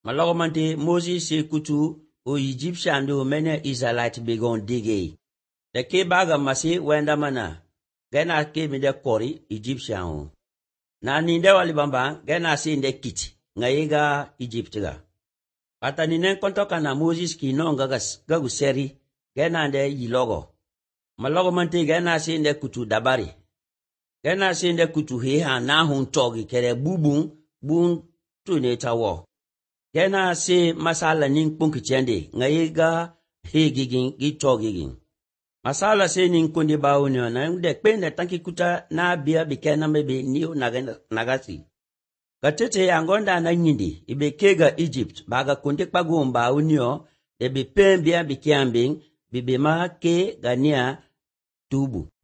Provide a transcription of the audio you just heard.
Malogomante Moses se kutu o Egyptian do mene Israelite begon digi. De ke baga masi wenda mana. Gena ke mi de kori Egyptian o. Na ninde walibamba gena se inde kiti. Ngaiga Egyptiga. Pata ninen kontoka na Moses ki no gagu seri. Gena de yilogo. Malogomante gena se inde kutu dabari. Gena se inde kutu heha na hun togi kere bun tuneta wo. Gena se masala ning punki chende ngaiga hegigin gitogigin. Masala se ning kundi baunyo na de pende tanki kuta na bia bikena mebe niu nagasi. Katete angonda na nyindi ibekega Egypt baga kundi pagumba unyo de bipembia bikiambing bibema ke gania tubu.